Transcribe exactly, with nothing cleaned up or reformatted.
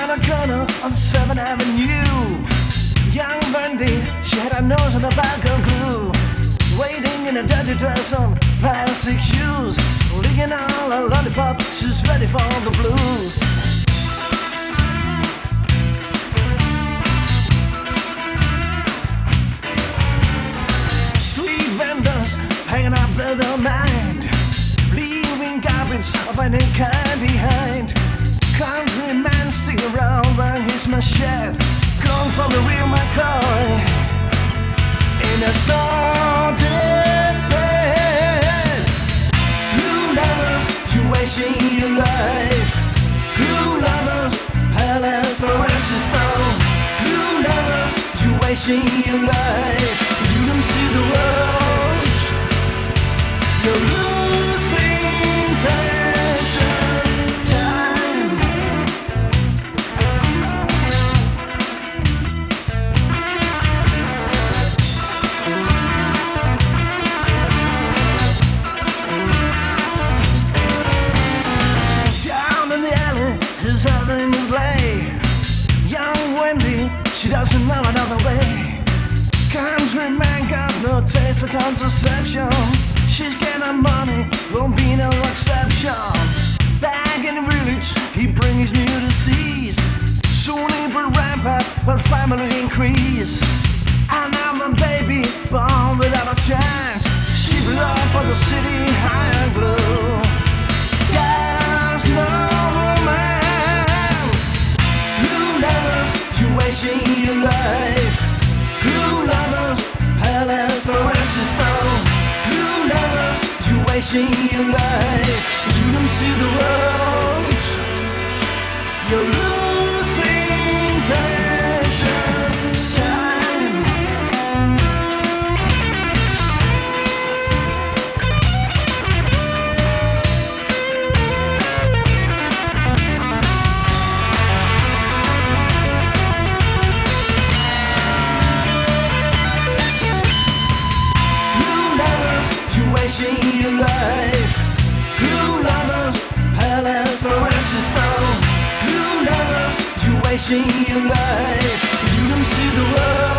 on a corner on seventh Avenue. Young Brandy, she had her nose on the balcony glue. Waiting in a dirty dress on plastic shoes. Licking all a lollipop, she's ready for the blues. Street vendors hanging up their mind, leaving garbage of any kind behind. Countryman sticking around wearing his machete, gone from the real McCoy in a sordid place. Blue lovers, you wasting your life. Blue lovers, palace parishes down. Blue lovers, you wasting your life. You don't see the world, you're losing precious time. Down in the alley, his having a play. Young Wendy, she doesn't know another way. Countryman got no taste for contraception. She's getting money, won't be no exception. Back in the village, he brings new disease. Soon he will ramp up, but family increase. Another baby born without a chance. She belongs for the city high and blue. There's no romance. Blue lovers, you wasting your life. Blue lovers, palace parishes down. Blue lovers, you wasting your life. You don't see the world, you're losing precious time. Blue lovers, you wasting your life. Blue lovers, palace parishes down. Blue lovers, you wasting your life. You don't see the world.